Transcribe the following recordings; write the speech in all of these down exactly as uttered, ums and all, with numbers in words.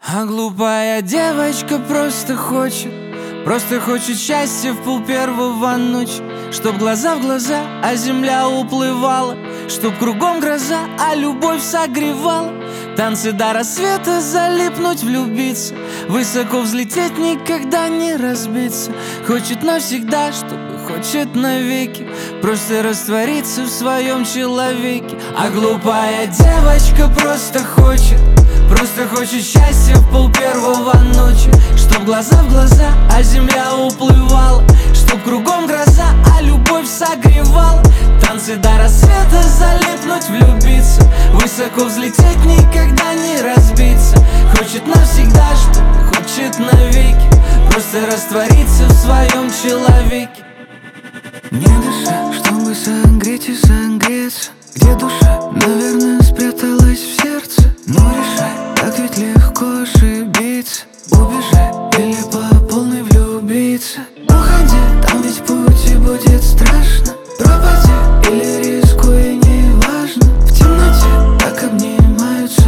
А глупая девочка просто хочет, просто хочет счастья в пол первого ночи. Чтоб глаза в глаза, а земля уплывала, чтоб кругом гроза, а любовь согревала. Танцы до рассвета, залипнуть, влюбиться, высоко взлететь, никогда не разбиться. Хочет навсегда, чтобы хочет навеки, просто раствориться в своем человеке. А глупая девочка просто хочет, просто хочет счастья в пол первого ночи. Чтоб глаза в глаза, а земля уплывала, чтоб кругом гроза, а любовь согревала. Танцы до рассвета, залипнуть, влюбиться, высоко взлететь, никогда не разбиться. Хочет навсегда, чтобы хочет навеки, просто раствориться в своем человеке. Не дыша, чтобы согреть и согреться. Где душа? Наверное, спряталась в сердце. Но решай, так ведь легко ошибиться. Убежать или по полной влюбиться. Уходи, там ведь в пути будет страшно. Пропади или рискуй, неважно. В темноте так обнимаются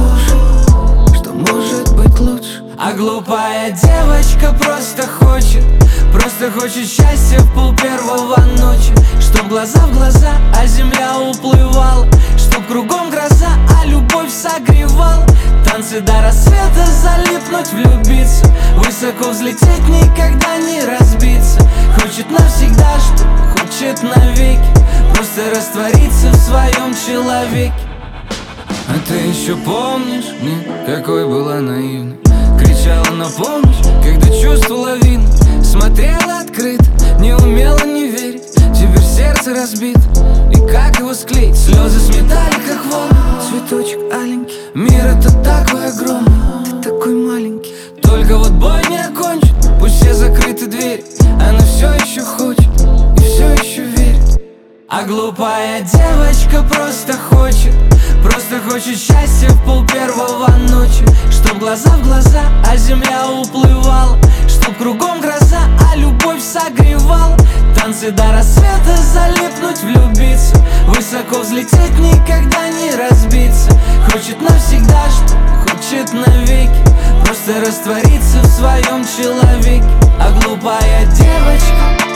души, что может быть лучше. А глупая девочка просто хочет, просто хочет счастья в пол первого ночи. Чтоб глаза в глаза, а земля уплывала, чтоб кругом гроза, а любовь согревала. Танцы до рассвета, залипнуть, влюбиться, высоко взлететь, никогда не разбиться. Хочет навсегда, чтобы хочет навеки, просто раствориться в своем человеке. А ты еще помнишь, мне какой была наивной? Кричала на помощь, когда чувство лавина. Смотрела открыто, не умела не верить. Теперь сердце разбито, и как его склеить? Слезы сметали, как волны. Цветочек аленький, мир это такой огромный, ты такой маленький. Только вот бой не окончен, пусть все закрыты двери. Она все еще хочет и все еще верит. А глупая девочка просто хочет, просто хочет счастья в пол первого ночи. Чтоб глаза в глаза, а земля уплывала, чтоб кругом гроза, а любовь согревала. Танцы до рассвета, залипнуть, влюбиться, высоко взлететь, никогда не разбиться. Хочет навсегда, чтобы хочет навеки, просто раствориться в своем человеке. А глупая девочка